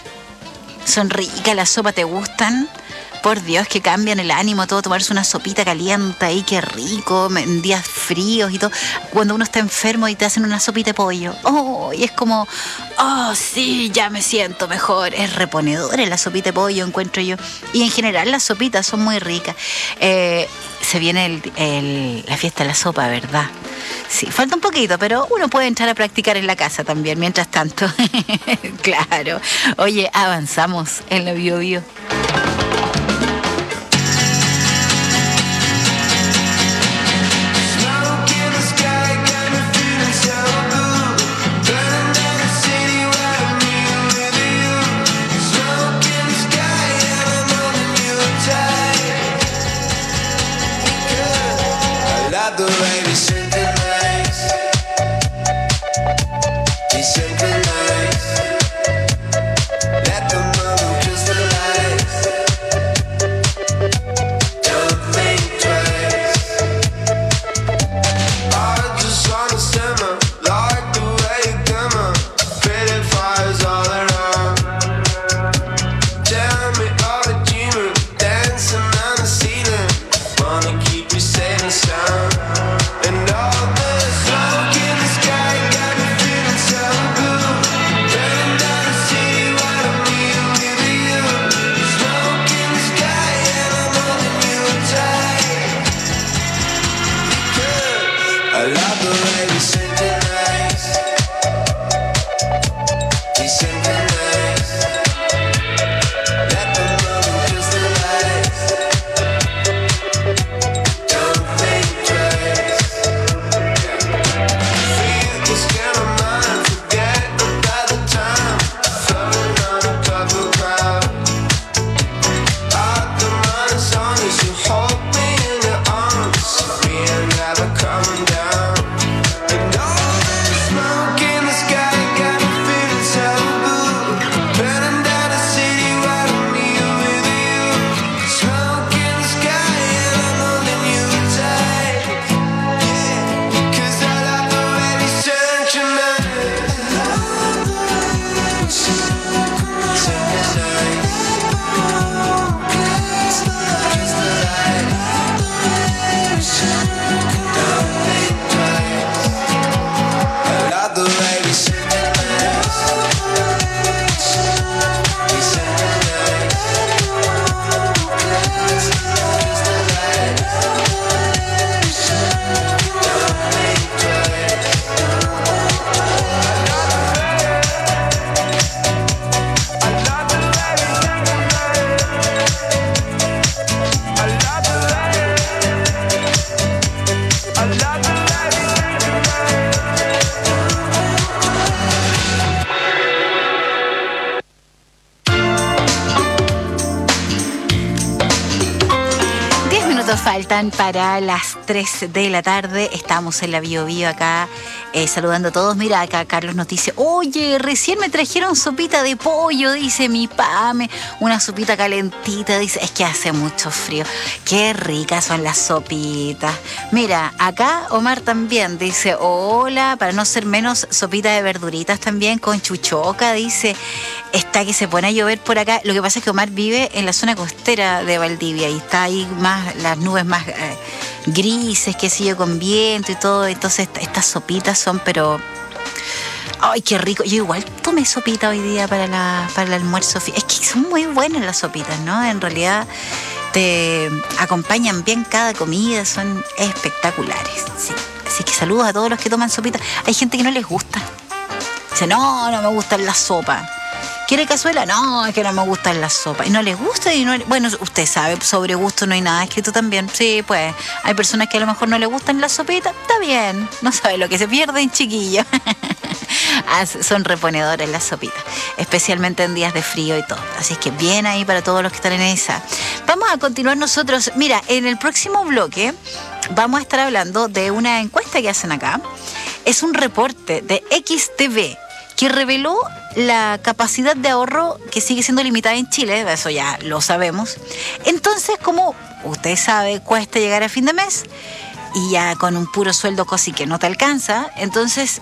Son ricas las sopas, ¿te gustan? Por Dios, que cambian el ánimo, todo, tomarse una sopita caliente ahí, qué rico, en días fríos y todo. Cuando uno está enfermo y te hacen una sopita de pollo, oh, y es como, oh, sí, ya me siento mejor. Es reponedora la sopita de pollo, encuentro yo. Y en general las sopitas son muy ricas. Eh, se viene el, el, la fiesta de la sopa, ¿verdad? Sí, falta un poquito, pero uno puede entrar a practicar en la casa también, mientras tanto. Claro. Oye, avanzamos en la Bio Bio. The way we synchronize, we synchronize. Let the moment crystallize. Don't think twice. I just wanna simmer, like the way you glimmer. Pretty fires all around. Tell me all the dreaming, dancing on the ceiling. Wanna keep you safe and sound. And minutos faltan para las tres de la tarde. Estamos en la Bio Bio acá, eh, saludando a todos. Mira, acá Carlos nos dice, oye, recién me trajeron sopita de pollo, dice mi Pame. Una sopita calentita, dice, es que hace mucho frío. Qué ricas son las sopitas. Mira, acá Omar también dice, hola, para no ser menos, sopita de verduritas también con chuchoca, dice. Está que se pone a llover por acá. Lo que pasa es que Omar vive en la zona costera de Valdivia y está ahí más, las nubes más eh, grises, que sé yo, con viento y todo. Entonces estas sopitas son, pero... ¡ay, qué rico! Yo igual tomé sopita hoy día para, la, para el almuerzo. Es que son muy buenas las sopitas, ¿no? En realidad te acompañan bien cada comida, son espectaculares, sí. Así que saludos a todos los que toman sopita. Hay gente que no les gusta. Dice, no, no me gustan las sopas. ¿Quiere cazuela? No, es que no me gustan las sopas. Y no les gusta y no... Bueno, usted sabe, sobre gusto no hay nada escrito también. Sí, pues, hay personas que a lo mejor no les gustan las sopitas. Está bien, no sabe lo que se pierden, chiquillos. Son reponedoras las sopitas, especialmente en días de frío y todo. Así es que bien ahí para todos los que están en esa. Vamos a continuar nosotros. Mira, en el próximo bloque vamos a estar hablando de una encuesta que hacen acá. Es un reporte de X T V que reveló la capacidad de ahorro que sigue siendo limitada en Chile, eso ya lo sabemos. Entonces, como usted sabe, cuesta llegar a fin de mes y ya con un puro sueldo casi que no te alcanza, entonces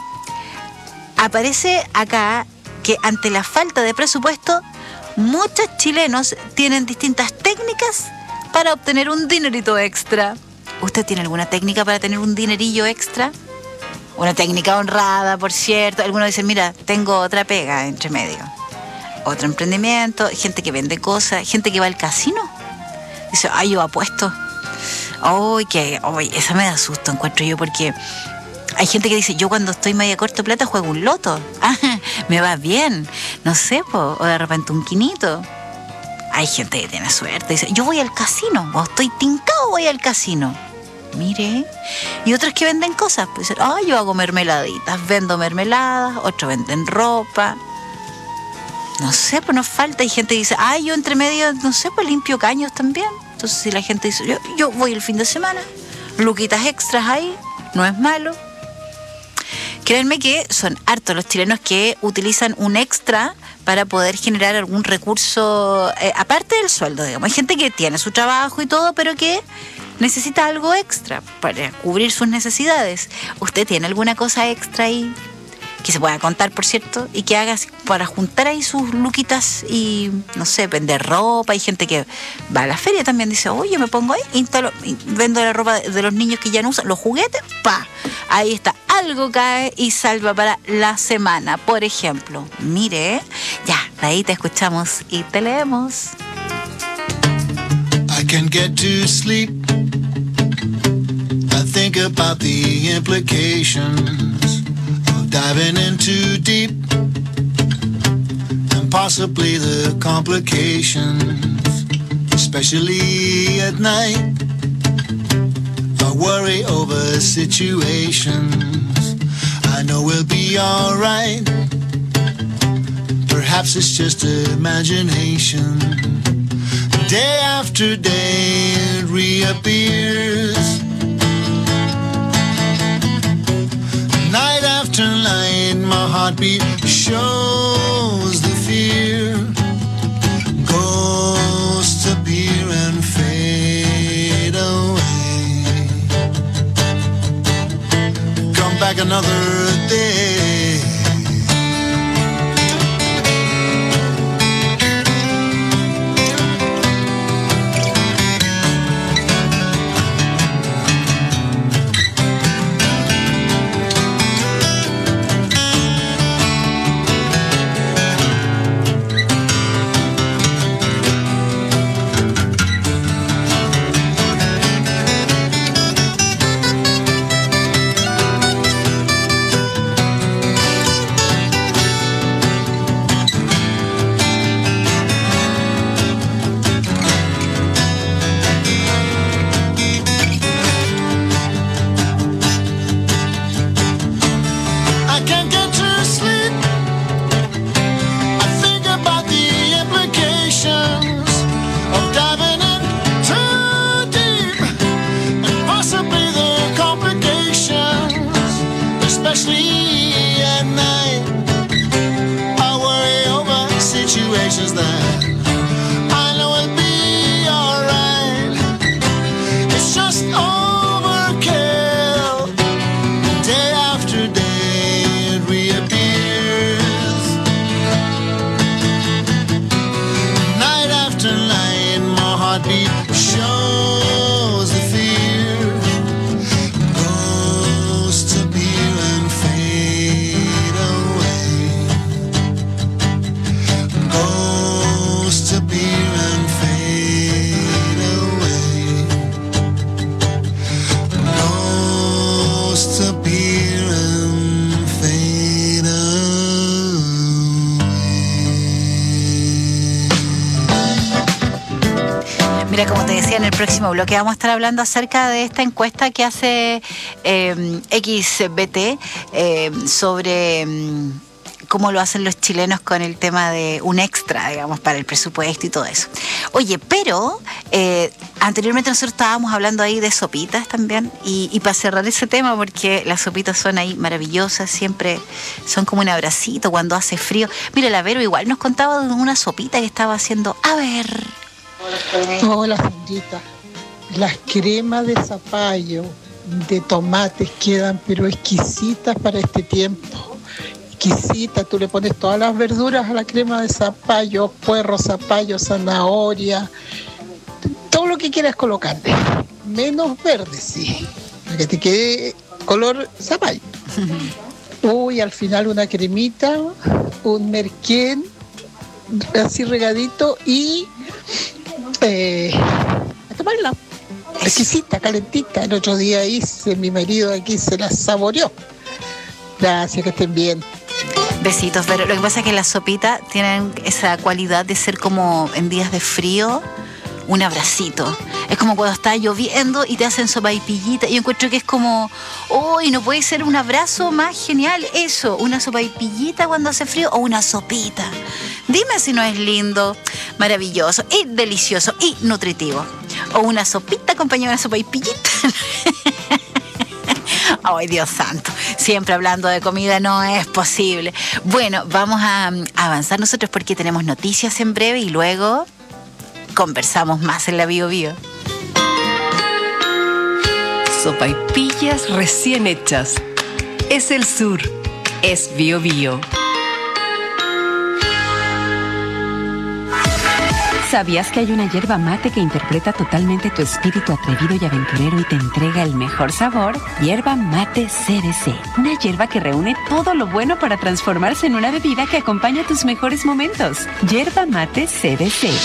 aparece acá que ante la falta de presupuesto, muchos chilenos tienen distintas técnicas para obtener un dinerito extra. ¿Usted tiene alguna técnica para tener un dinerillo extra? Una técnica honrada, por cierto. Algunos dicen, mira, tengo otra pega entre medio. Otro emprendimiento, gente que vende cosas, gente que va al casino. Dice, ay, yo apuesto. Ay, que, ay, esa me da susto, encuentro yo, porque hay gente que dice, yo cuando estoy media corto de plata juego un loto. Ah, me va bien. No sé, po, o de repente un quinito. Hay gente que tiene suerte. Dice, yo voy al casino, o estoy tincado, voy al casino. Mire, y otros que venden cosas, pues dicen, ah, yo hago mermeladitas, vendo mermeladas, otros venden ropa, no sé, pues nos falta. Hay gente que dice, ah, yo entre medio, no sé, pues limpio caños también. Entonces si la gente dice, yo, yo voy el fin de semana, luquitas extras ahí, no es malo. Créanme que son hartos los chilenos que utilizan un extra para poder generar algún recurso, eh, aparte del sueldo, digamos. Hay gente que tiene su trabajo y todo, pero que necesita algo extra para cubrir sus necesidades. ¿Usted tiene alguna cosa extra ahí que se pueda contar, por cierto, y que haga para juntar ahí sus luquitas y, no sé, vender ropa? Hay gente que va a la feria también, dice, oye, me pongo ahí, instalo, vendo la ropa de los niños que ya no usan, los juguetes, pa, ahí está, algo cae y salva para la semana, por ejemplo. Mire, ya, de ahí te escuchamos y te leemos. I can't get to sleep. I think about the implications of diving in too deep, and possibly the complications, especially at night. I worry over situations I know we'll be alright. Perhaps it's just imagination. Day after day it reappears. Night after night my heartbeat shows the fear. Ghosts appear and fade away. Come back another day. próximo bloque vamos a estar hablando acerca de esta encuesta que hace eh, X B T eh, sobre eh, cómo lo hacen los chilenos con el tema de un extra, digamos, para el presupuesto y todo eso. Oye, pero eh, anteriormente nosotros estábamos hablando ahí de sopitas también, y, y para cerrar ese tema, porque las sopitas son ahí maravillosas, siempre son como un abracito cuando hace frío. Mira, la Vero igual nos contaba de una sopita que estaba haciendo. A ver. Hola, Sandrita. Las cremas de zapallo, de tomates quedan pero exquisitas para este tiempo. Exquisita, tú le pones todas las verduras a la crema de zapallo, puerro, zapallo, zanahoria, todo lo que quieras colocarle, menos verde, sí, para que te quede color zapallo. Uy, al final una cremita, un merquén, así regadito y eh, a tomarla. Exquisita, calentita. El otro día hice, mi marido aquí se la saboreó. Gracias, que estén bien. Besitos, pero lo que pasa es que las sopitas tienen esa cualidad de ser como en días de frío, un abracito. Es como cuando está lloviendo y te hacen sopaipillita. Yo encuentro que es como, uy, no puede ser un abrazo más genial eso, una sopaipillita cuando hace frío o una sopita. Dime si no es lindo, maravilloso y delicioso y nutritivo. O una sopita acompañada de una sopaipillita. Ay, Dios santo, siempre hablando de comida no es posible. Bueno, vamos a avanzar nosotros porque tenemos noticias en breve y luego conversamos más en la Bio Bio. Sopaipillas recién hechas. Es el sur, es Bio Bio. ¿Sabías que hay una hierba mate que interpreta totalmente tu espíritu atrevido y aventurero y te entrega el mejor sabor? Hierba Mate C B C. Una hierba que reúne todo lo bueno para transformarse en una bebida que acompaña tus mejores momentos. Hierba Mate C B C.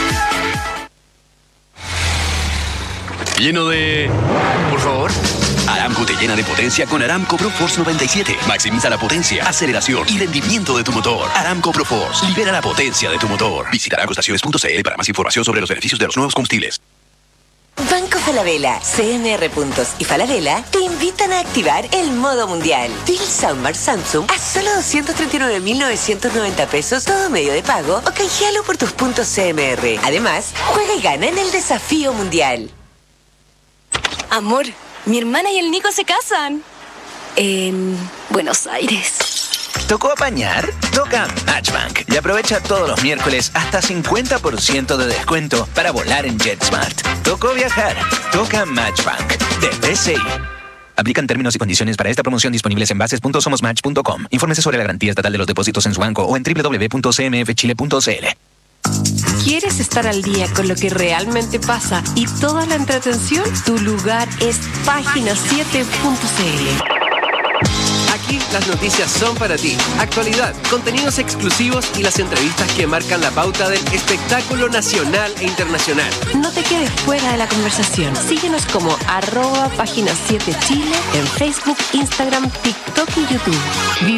Lleno de... Por favor. Aramco te llena de potencia con Aramco ProForce noventa y siete. Maximiza la potencia, aceleración y rendimiento de tu motor. Aramco ProForce. Libera la potencia de tu motor. Visita aramco estaciones punto c l para más información sobre los beneficios de los nuevos combustibles. Banco Falabella, C M R Puntos y Falabella te invitan a activar el modo mundial. Deal Soundbar Samsung a solo doscientos treinta y nueve mil novecientos noventa pesos todo medio de pago o canjealo por tus puntos C M R. Además, juega y gana en el desafío mundial. Amor, mi hermana y el Nico se casan en Buenos Aires. ¿Tocó apañar? Toca Matchbank y aprovecha todos los miércoles hasta cincuenta por ciento de descuento para volar en JetSmart. ¿Tocó viajar? Toca Matchbank de B C I. Aplican términos y condiciones para esta promoción disponibles en bases punto somos match punto com. Infórmese sobre la garantía estatal de los depósitos en su banco o en doble u doble u doble u punto c m f chile punto c l. ¿Quieres estar al día con lo que realmente pasa y toda la entretención? Tu lugar es página siete punto c l. Aquí las noticias son para ti. Actualidad, contenidos exclusivos y las entrevistas que marcan la pauta del espectáculo nacional e internacional. No te quedes fuera de la conversación. Síguenos como arroba página siete Chile en Facebook, Instagram, TikTok y YouTube.